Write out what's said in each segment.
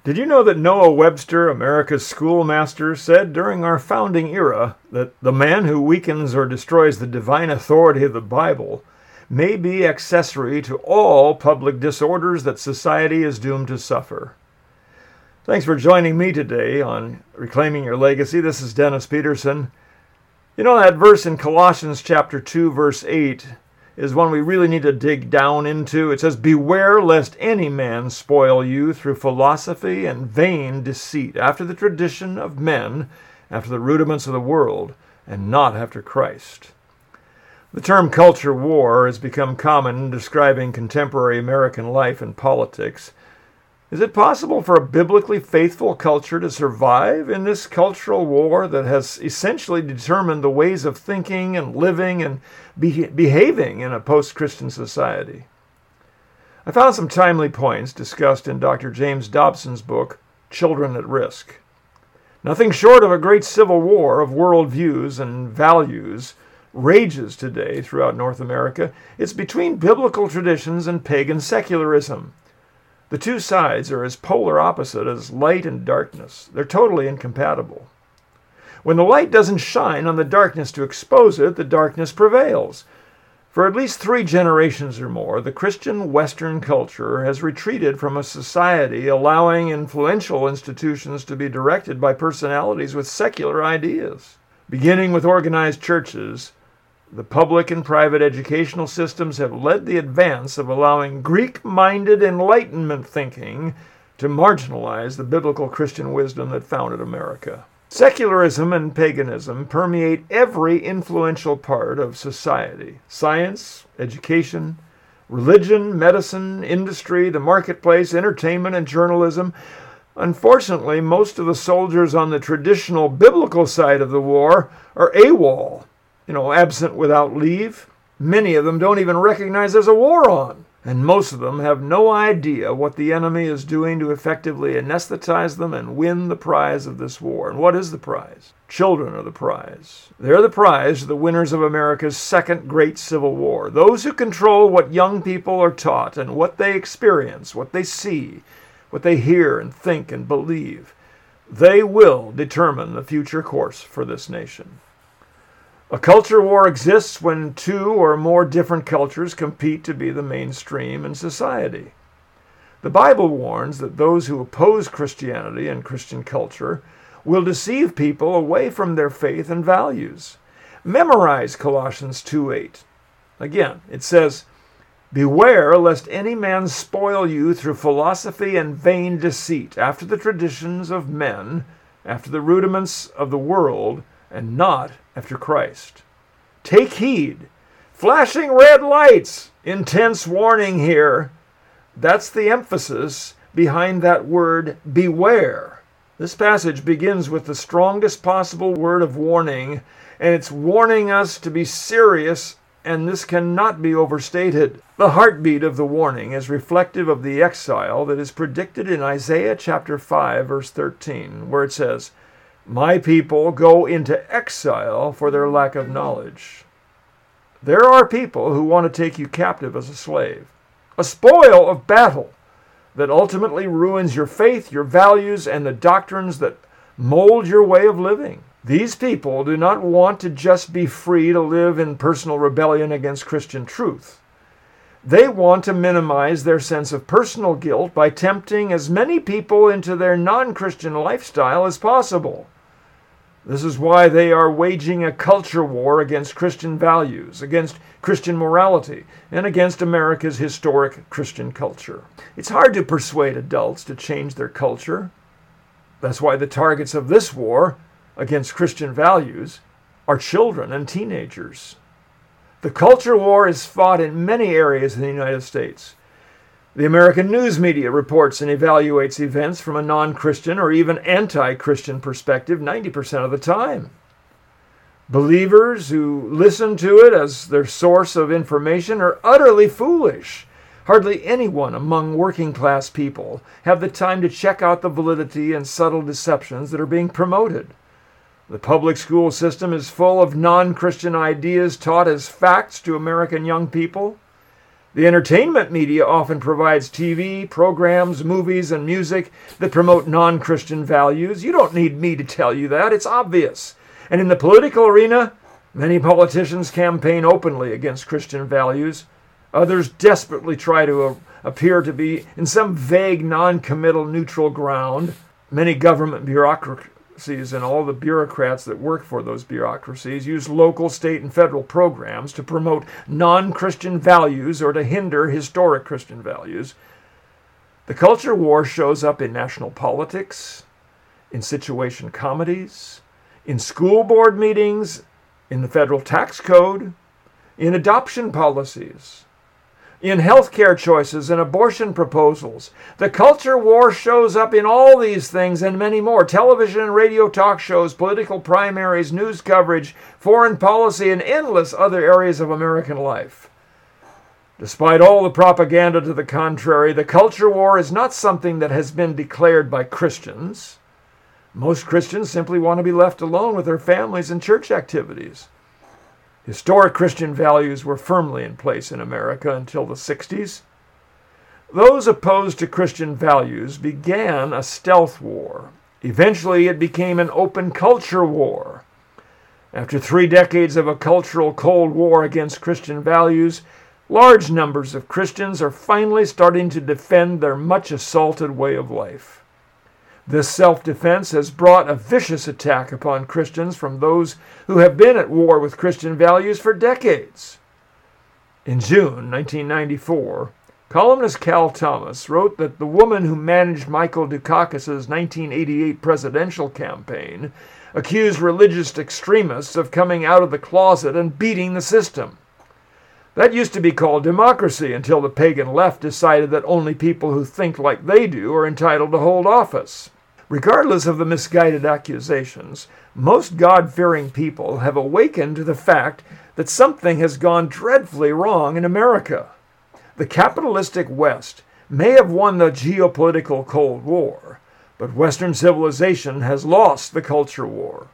Did you know that Noah Webster, America's schoolmaster, said during our founding era that the man who weakens or destroys the divine authority of the Bible may be accessory to all public disorders that society is doomed to suffer? Thanks for joining me today on Reclaiming Your Legacy. This is Dennis Peterson. You know, that verse in Colossians chapter 2, verse 8 is one we really need to dig down into. It says, "Beware lest any man spoil you through philosophy and vain deceit, after the tradition of men, after the rudiments of the world, and not after Christ." The term culture war has become common in describing contemporary American life and politics. Is it possible for a biblically faithful culture to survive in this cultural war that has essentially determined the ways of thinking and living and behaving in a post-Christian society? I found some timely points discussed in Dr. James Dobson's book, Children at Risk. Nothing short of a great civil war of worldviews and values rages today throughout North America. It's between biblical traditions and pagan secularism. The two sides are as polar opposite as light and darkness. They're totally incompatible. When the light doesn't shine on the darkness to expose it, the darkness prevails. For at least 3 generations or more, the Christian Western culture has retreated from a society allowing influential institutions to be directed by personalities with secular ideas. Beginning with organized churches, the public and private educational systems have led the advance of allowing Greek-minded Enlightenment thinking to marginalize the biblical Christian wisdom that founded America. Secularism and paganism permeate every influential part of society: science, education, religion, medicine, industry, the marketplace, entertainment, and journalism. Unfortunately, most of the soldiers on the traditional biblical side of the war are AWOL. Absent without leave. Many of them don't even recognize there's a war on. And most of them have no idea what the enemy is doing to effectively anesthetize them and win the prize of this war. And what is the prize? Children are the prize. They're the prize to the winners of America's second great civil war. Those who control what young people are taught and what they experience, what they see, what they hear and think and believe. They will determine the future course for this nation. A culture war exists when 2 or more different cultures compete to be the mainstream in society. The Bible warns that those who oppose Christianity and Christian culture will deceive people away from their faith and values. Memorize Colossians 2:8. Again, it says, "Beware lest any man spoil you through philosophy and vain deceit, after the traditions of men, after the rudiments of the world, and not after Christ." Take heed. Flashing red lights. Intense warning here. That's the emphasis behind that word beware. This passage begins with the strongest possible word of warning, and it's warning us to be serious, and this cannot be overstated. The heartbeat of the warning is reflective of the exile that is predicted in Isaiah chapter 5, verse 13, where it says, "My people go into exile for their lack of knowledge." There are people who want to take you captive as a slave, a spoil of battle that ultimately ruins your faith, your values, and the doctrines that mold your way of living. These people do not want to just be free to live in personal rebellion against Christian truth. They want to minimize their sense of personal guilt by tempting as many people into their non-Christian lifestyle as possible. This is why they are waging a culture war against Christian values, against Christian morality, and against America's historic Christian culture. It's hard to persuade adults to change their culture. That's why the targets of this war against Christian values are children and teenagers. The culture war is fought in many areas in the United States. The American news media reports and evaluates events from a non-Christian or even anti-Christian perspective 90% of the time. Believers who listen to it as their source of information are utterly foolish. Hardly anyone among working-class people have the time to check out the validity and subtle deceptions that are being promoted. The public school system is full of non-Christian ideas taught as facts to American young people. The entertainment media often provides TV, programs, movies, and music that promote non-Christian values. You don't need me to tell you that. It's obvious. And in the political arena, many politicians campaign openly against Christian values. Others desperately try to appear to be in some vague, non-committal, neutral ground. Many government bureaucracies and all the bureaucrats that work for those bureaucracies use local, state, and federal programs to promote non-Christian values or to hinder historic Christian values. The culture war shows up in national politics, in situation comedies, in school board meetings, in the federal tax code, in adoption policies, in healthcare choices and abortion proposals. The culture war shows up in all these things and many more. Television and radio talk shows, political primaries, news coverage, foreign policy, and endless other areas of American life. Despite all the propaganda to the contrary, the culture war is not something that has been declared by Christians. Most Christians simply want to be left alone with their families and church activities. Historic Christian values were firmly in place in America until the 60s. Those opposed to Christian values began a stealth war. Eventually, it became an open culture war. After 3 decades of a cultural Cold War against Christian values, large numbers of Christians are finally starting to defend their much assaulted way of life. This self-defense has brought a vicious attack upon Christians from those who have been at war with Christian values for decades. In June 1994, columnist Cal Thomas wrote that the woman who managed Michael Dukakis' 1988 presidential campaign accused religious extremists of coming out of the closet and beating the system. That used to be called democracy until the pagan left decided that only people who think like they do are entitled to hold office. Regardless of the misguided accusations, most God-fearing people have awakened to the fact that something has gone dreadfully wrong in America. The capitalistic West may have won the geopolitical Cold War, but Western civilization has lost the culture war.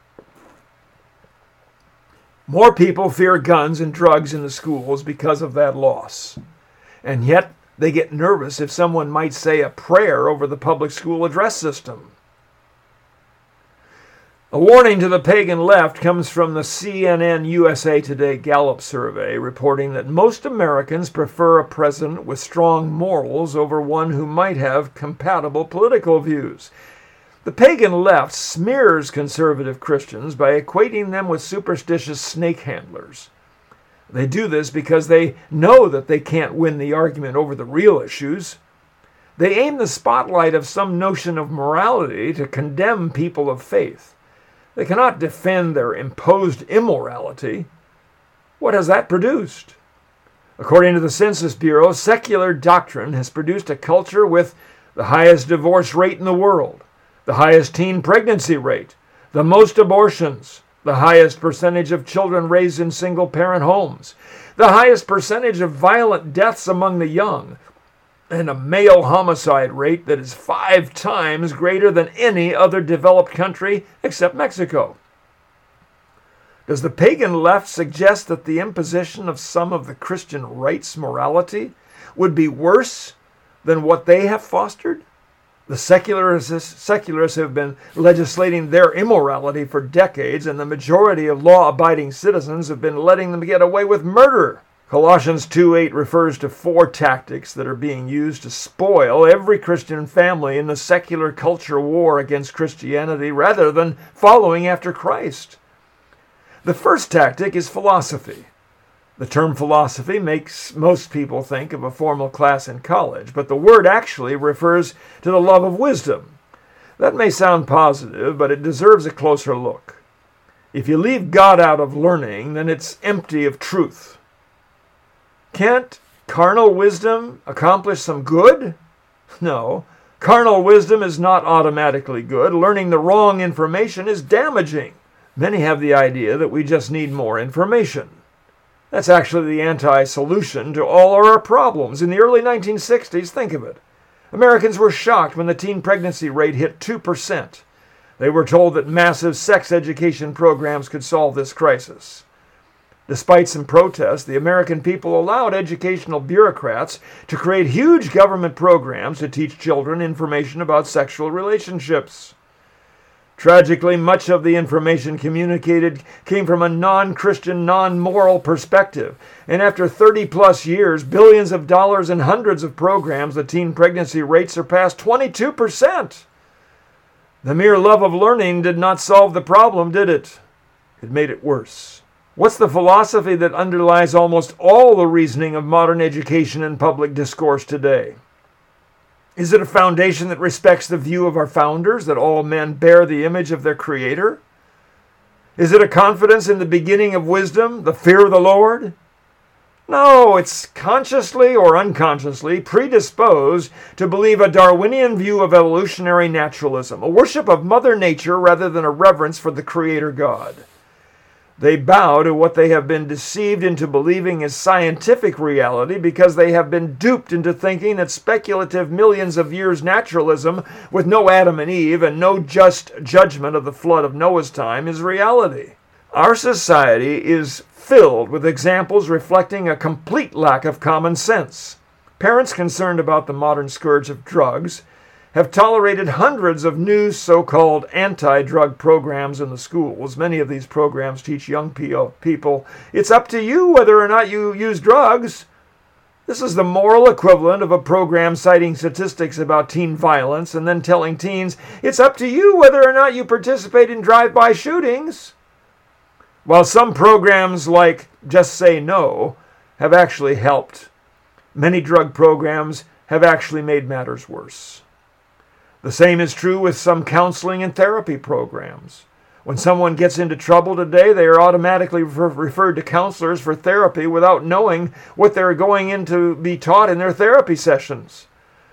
More people fear guns and drugs in the schools because of that loss. And yet, they get nervous if someone might say a prayer over the public school address system. A warning to the pagan left comes from the CNN USA Today Gallup survey, reporting that most Americans prefer a president with strong morals over one who might have compatible political views. The pagan left smears conservative Christians by equating them with superstitious snake handlers. They do this because they know that they can't win the argument over the real issues. They aim the spotlight of some notion of morality to condemn people of faith. They cannot defend their imposed immorality. What has that produced? According to the Census Bureau, secular doctrine has produced a culture with the highest divorce rate in the world, the highest teen pregnancy rate, the most abortions, the highest percentage of children raised in single-parent homes, the highest percentage of violent deaths among the young, and a male homicide rate that is 5 times greater than any other developed country except Mexico. Does the pagan left suggest that the imposition of some of the Christian right's morality would be worse than what they have fostered? The secularists have been legislating their immorality for decades, and the majority of law-abiding citizens have been letting them get away with murder. Colossians 2:8 refers to 4 tactics that are being used to spoil every Christian family in the secular culture war against Christianity rather than following after Christ. The first tactic is philosophy. The term philosophy makes most people think of a formal class in college, but the word actually refers to the love of wisdom. That may sound positive, but it deserves a closer look. If you leave God out of learning, then it's empty of truth. Can't carnal wisdom accomplish some good? No. Carnal wisdom is not automatically good. Learning the wrong information is damaging. Many have the idea that we just need more information. That's actually the anti-solution to all our problems. In the early 1960s, think of it. Americans were shocked when the teen pregnancy rate hit 2%. They were told that massive sex education programs could solve this crisis. Despite some protests, the American people allowed educational bureaucrats to create huge government programs to teach children information about sexual relationships. Tragically, much of the information communicated came from a non-Christian, non-moral perspective. And after 30-plus years, billions of dollars and hundreds of programs, the teen pregnancy rate surpassed 22%. The mere love of learning did not solve the problem, did it? It made it worse. What's the philosophy that underlies almost all the reasoning of modern education and public discourse today? Is it a foundation that respects the view of our founders, that all men bear the image of their Creator? Is it a confidence in the beginning of wisdom, the fear of the Lord? No, it's consciously or unconsciously predisposed to believe a Darwinian view of evolutionary naturalism, a worship of Mother Nature rather than a reverence for the Creator God. They bow to what they have been deceived into believing is scientific reality because they have been duped into thinking that speculative millions of years naturalism with no Adam and Eve and no just judgment of the flood of Noah's time is reality. Our society is filled with examples reflecting a complete lack of common sense. Parents concerned about the modern scourge of drugs have tolerated hundreds of new so-called anti-drug programs in the schools. Many of these programs teach young people, it's up to you whether or not you use drugs. This is the moral equivalent of a program citing statistics about teen violence and then telling teens, it's up to you whether or not you participate in drive-by shootings. While some programs like Just Say No have actually helped, many drug programs have actually made matters worse. The same is true with some counseling and therapy programs. When someone gets into trouble today, they are automatically referred to counselors for therapy without knowing what they're going in to be taught in their therapy sessions.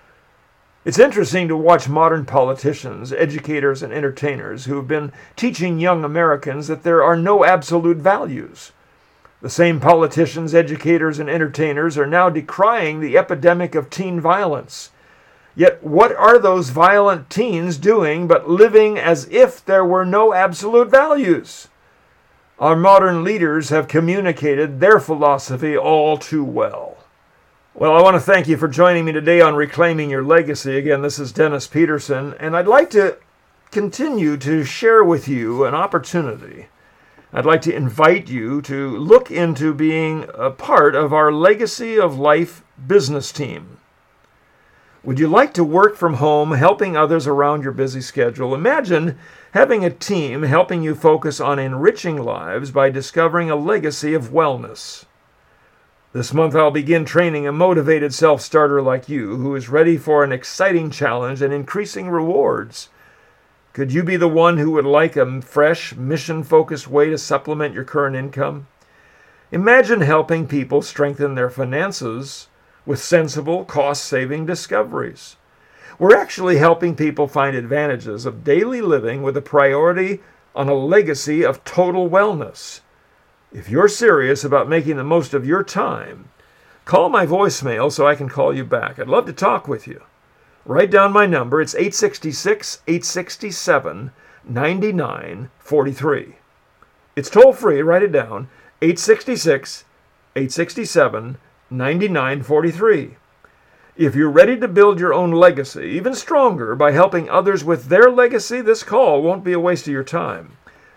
It's interesting to watch modern politicians, educators, and entertainers who have been teaching young Americans that there are no absolute values. The same politicians, educators, and entertainers are now decrying the epidemic of teen violence. Yet what are those violent teens doing but living as if there were no absolute values? Our modern leaders have communicated their philosophy all too well. Well, I want to thank you for joining me today on Reclaiming Your Legacy. Again, this is Dennis Peterson, and I'd like to continue to share with you an opportunity. I'd like to invite you to look into being a part of our Legacy of Life business team. Would you like to work from home, helping others around your busy schedule? Imagine having a team helping you focus on enriching lives by discovering a legacy of wellness. This month I'll begin training a motivated self-starter like you who is ready for an exciting challenge and increasing rewards. Could you be the one who would like a fresh, mission-focused way to supplement your current income? Imagine helping people strengthen their finances with sensible, cost-saving discoveries. We're actually helping people find advantages of daily living with a priority on a legacy of total wellness. If you're serious about making the most of your time, call my voicemail so I can call you back. I'd love to talk with you. Write down my number. It's 866-867-9943. It's toll-free. Write it down. 866-867-9943. If you're ready to build your own legacy, even stronger, by helping others with their legacy, this call won't be a waste of your time.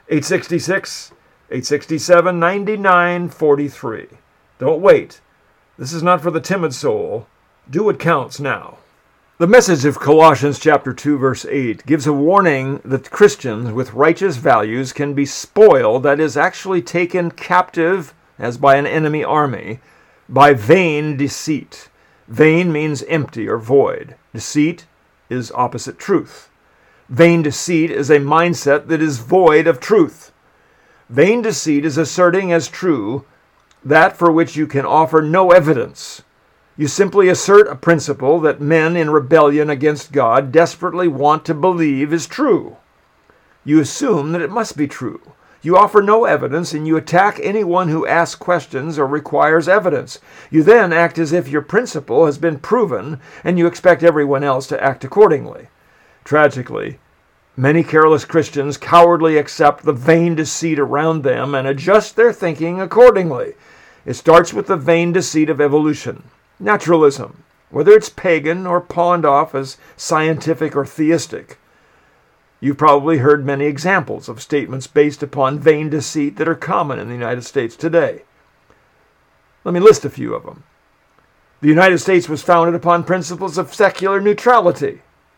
866-867-9943. Don't wait. This is not for the timid soul. Do what counts now. The message of Colossians chapter 2, verse 8 gives a warning that Christians with righteous values can be spoiled, that is, actually taken captive, as by an enemy army, by vain deceit. Vain means empty or void. Deceit is opposite truth. Vain deceit is a mindset that is void of truth. Vain deceit is asserting as true that for which you can offer no evidence. You simply assert a principle that men in rebellion against God desperately want to believe is true. You assume that it must be true. You offer no evidence, and you attack anyone who asks questions or requires evidence. You then act as if your principle has been proven, and you expect everyone else to act accordingly. Tragically, Many careless Christians cowardly accept the vain deceit around them and adjust their thinking accordingly. It starts with the vain deceit of evolution, naturalism, whether it's pagan or pawned off as scientific or theistic. You've probably heard many examples of statements based upon vain deceit that are common in the United States today. Let me list a few of them. The United States was founded upon principles of secular neutrality.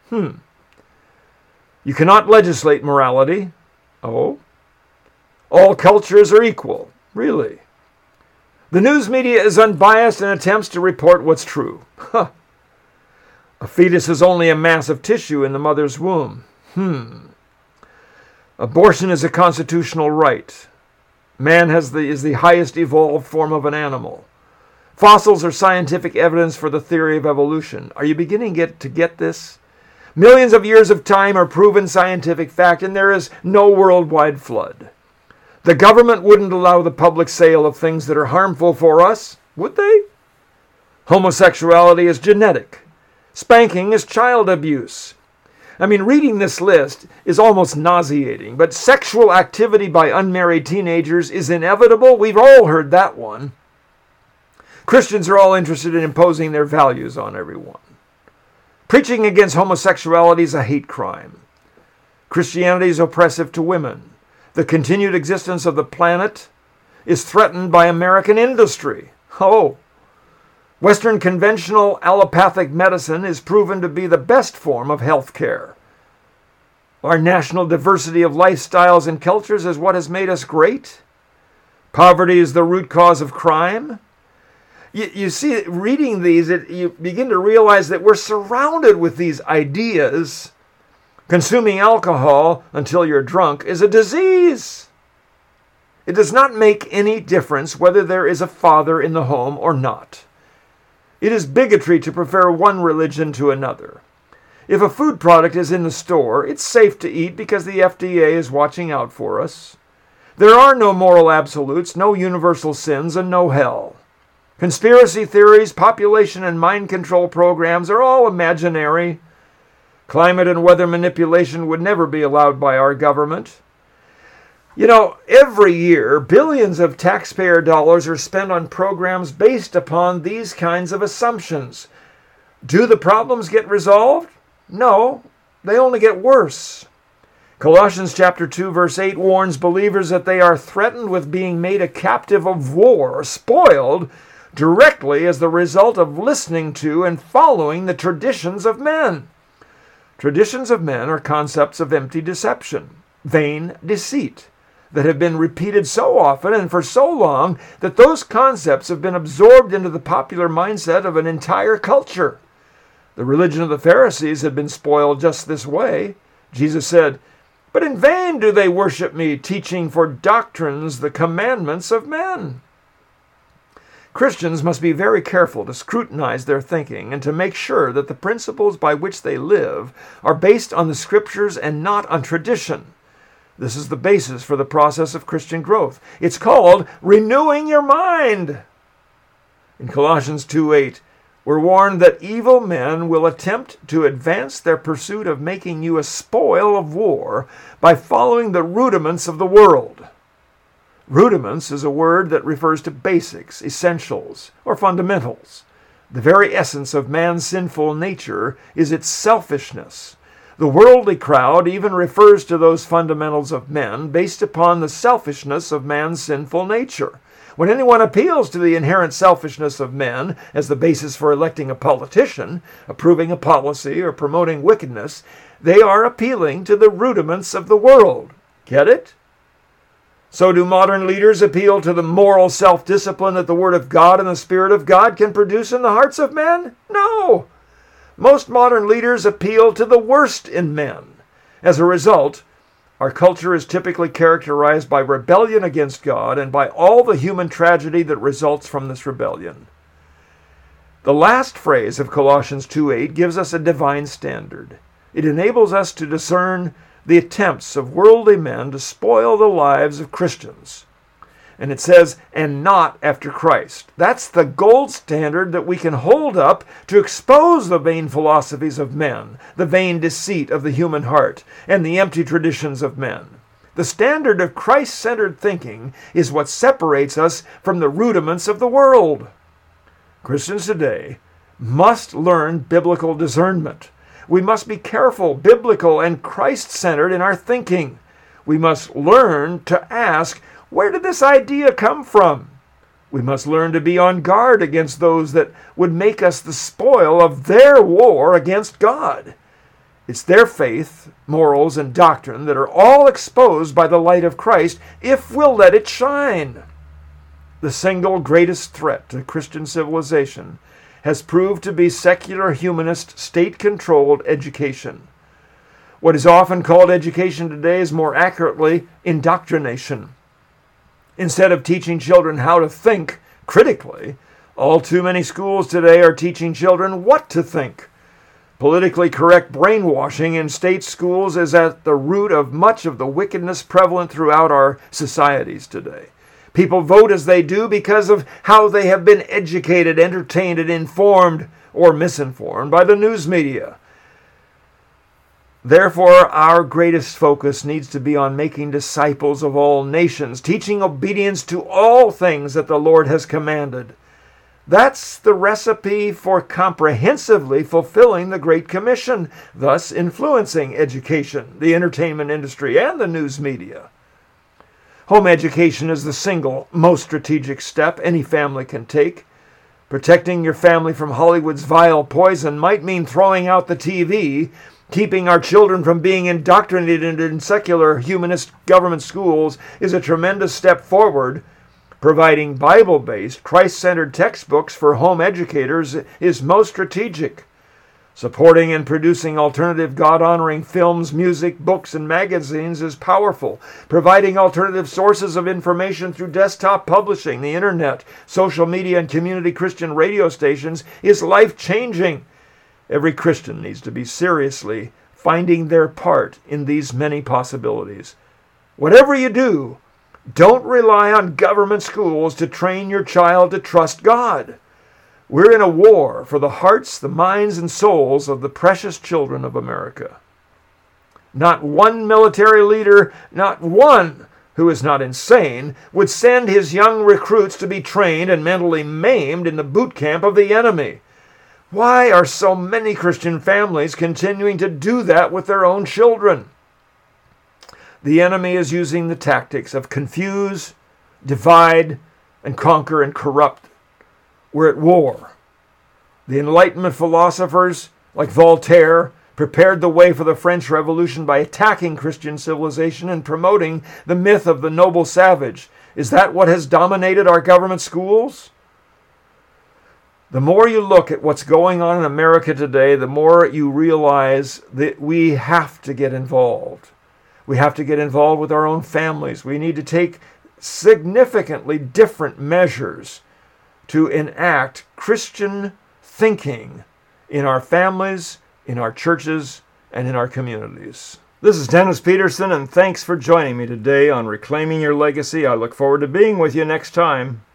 You cannot legislate morality. Oh. All cultures are equal. Really? The news media is unbiased and attempts to report what's true. A fetus is only a mass of tissue in the mother's womb. Abortion is a constitutional right. Man is the highest evolved form of an animal. Fossils are scientific evidence for the theory of evolution. Are you beginning to get this? Millions of years of time are proven scientific fact, and there is no worldwide flood. The government wouldn't allow the public sale of things that are harmful for us, would they? Homosexuality is genetic. Spanking is child abuse. Reading this list is almost nauseating, but sexual activity by unmarried teenagers is inevitable. We've all heard that one. Christians are all interested in imposing their values on everyone. Preaching against homosexuality is a hate crime. Christianity is oppressive to women. The continued existence of the planet is threatened by American industry. Western conventional allopathic medicine is proven to be the best form of health care. Our national diversity of lifestyles and cultures is what has made us great. Poverty is the root cause of crime. You see, reading these, you begin to realize that we're surrounded with these ideas. Consuming alcohol until you're drunk is a disease. It does not make any difference whether there is a father in the home or not. It is bigotry to prefer one religion to another. If a food product is in the store, it's safe to eat because the FDA is watching out for us. There are no moral absolutes, no universal sins, and no hell. Conspiracy theories, population and mind control programs are all imaginary. Climate and weather manipulation would never be allowed by our government. Every year, billions of taxpayer dollars are spent on programs based upon these kinds of assumptions. Do the problems get resolved? No, they only get worse. Colossians chapter 2, verse 8 warns believers that they are threatened with being made a captive of war, spoiled, directly as the result of listening to and following the traditions of men. Traditions of men are concepts of empty deception, vain deceit, that have been repeated so often and for so long that those concepts have been absorbed into the popular mindset of an entire culture. The religion of the Pharisees had been spoiled just this way. Jesus said, "But in vain do they worship me, teaching for doctrines the commandments of men." Christians must be very careful to scrutinize their thinking and to make sure that the principles by which they live are based on the Scriptures and not on tradition. This is the basis for the process of Christian growth. It's called renewing your mind. In Colossians 2:8, we're warned that evil men will attempt to advance their pursuit of making you a spoil of war by following the rudiments of the world. Rudiments is a word that refers to basics, essentials, or fundamentals. The very essence of man's sinful nature is its selfishness. The worldly crowd even refers to those fundamentals of men based upon the selfishness of man's sinful nature. When anyone appeals to the inherent selfishness of men as the basis for electing a politician, approving a policy, or promoting wickedness, they are appealing to the rudiments of the world. Get it? So do modern leaders appeal to the moral self-discipline that the Word of God and the Spirit of God can produce in the hearts of men? No! Most modern leaders appeal to the worst in men. As a result, our culture is typically characterized by rebellion against God and by all the human tragedy that results from this rebellion. The last phrase of Colossians 2:8 gives us a divine standard. It enables us to discern the attempts of worldly men to spoil the lives of Christians. And it says, and not after Christ. That's the gold standard that we can hold up to expose the vain philosophies of men, the vain deceit of the human heart, and the empty traditions of men. The standard of Christ-centered thinking is what separates us from the rudiments of the world. Christians today must learn biblical discernment. We must be careful, biblical, and Christ-centered in our thinking. We must learn to ask, where did this idea come from? We must learn to be on guard against those that would make us the spoil of their war against God. It's their faith, morals, and doctrine that are all exposed by the light of Christ if we'll let it shine. The single greatest threat to Christian civilization has proved to be secular, humanist, state-controlled education. What is often called education today is more accurately indoctrination. Instead of teaching children how to think critically, all too many schools today are teaching children what to think. Politically correct brainwashing in state schools is at the root of much of the wickedness prevalent throughout our societies today. People vote as they do because of how they have been educated, entertained, and informed or misinformed by the news media. Therefore, our greatest focus needs to be on making disciples of all nations, teaching obedience to all things that the Lord has commanded. That's the recipe for comprehensively fulfilling the Great Commission, thus influencing education, the entertainment industry, and the news media. Home education is the single most strategic step any family can take. Protecting your family from Hollywood's vile poison might mean throwing out the TV. Keeping our children from being indoctrinated in secular humanist government schools is a tremendous step forward. Providing Bible-based, Christ-centered textbooks for home educators is most strategic. Supporting and producing alternative God-honoring films, music, books, and magazines is powerful. Providing alternative sources of information through desktop publishing, the internet, social media, and community Christian radio stations is life-changing. Every Christian needs to be seriously finding their part in these many possibilities. Whatever you do, don't rely on government schools to train your child to trust God. We're in a war for the hearts, the minds, and souls of the precious children of America. Not one military leader, not one who is not insane, would send his young recruits to be trained and mentally maimed in the boot camp of the enemy. Why are so many Christian families continuing to do that with their own children? The enemy is using the tactics of confuse, divide, and conquer and corrupt. We're at war. The Enlightenment philosophers, like Voltaire, prepared the way for the French Revolution by attacking Christian civilization and promoting the myth of the noble savage. Is that what has dominated our government schools? The more you look at what's going on in America today, the more you realize that we have to get involved. We have to get involved with our own families. We need to take significantly different measures to enact Christian thinking in our families, in our churches, and in our communities. This is Dennis Peterson, and thanks for joining me today on Reclaiming Your Legacy. I look forward to being with you next time.